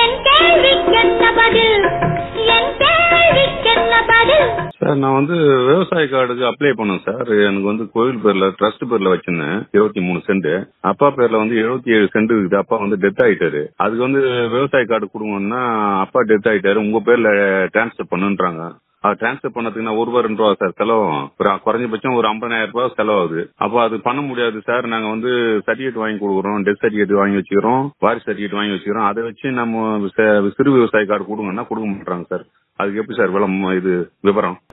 Sir நான் விவசாய கார்டுக்கு அப்ளை பண்ணேன் சார். எனக்கு கோயில் பேர்ல ட்ரஸ்ட் பேர்ல வச்சிருந்தேன் 23 சென்ட். அப்பா பேர்ல 77 சென்ட் இருக்குது. அப்பா டெத் ஆயிட்டாரு. அதுக்கு விவசாய கார்டு கொடுங்கன்னா அப்பா டெத் ஆயிட்டாரு, உங்க பேர்ல டிரான்ஸ்பர் பண்ணுன்றாங்க. டிரான்ஸ்பர் பண்ணதுக்கு நான் ₹1 2 சார் செலவாகும். குறைஞ்சபட்சம் ஒரு 50,000 ரூபாய் செலவாகுது. அப்போ அது பண்ண முடியாது சார். நாங்க சர்டிபிகேட் வாங்கி கொடுக்குறோம், டெத் சர்டிபிகேட் வாங்கி வச்சுக்கிறோம், வாரிசு சர்டிபிகேட் வாங்கி வச்சுக்கிறோம். அதை வச்சு நம்ம சிறு விவசாய கார்டு கொடுங்கன்னா கொடுக்க மாட்டாங்க சார். அதுக்கு எப்படி சார் இது விவரம்?